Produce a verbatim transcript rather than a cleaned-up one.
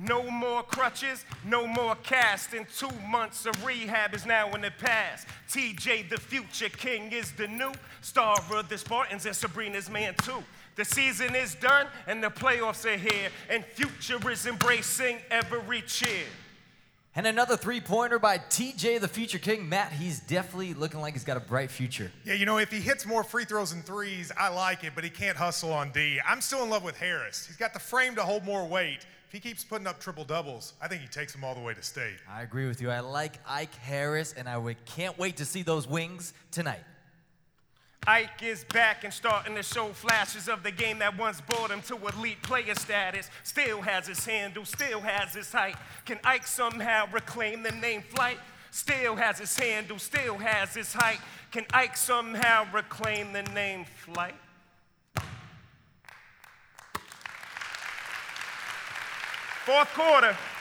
No more crutches, no more cast. In two months of rehab is now in the past. T J, the future king, is the new star of the Spartans and Sabrina's man too. The season is done and the playoffs are here, and future is embracing every cheer. And another three-pointer by T J, the future king. Matt, he's definitely looking like he's got a bright future. Yeah, you know, if he hits more free throws and threes, I like it, but he can't hustle on D. I'm still in love with Harris. He's got the frame to hold more weight. If he keeps putting up triple-doubles, I think he takes them all the way to state. I agree with you. I like Ike Harris, and I would, can't wait to see those wings tonight. Ike is back and starting to show flashes of the game that once brought him to elite player status. Still has his handle, still has his height. Can Ike somehow reclaim the name Flight? Still has his handle, still has his height. Can Ike somehow reclaim the name Flight? Fourth quarter.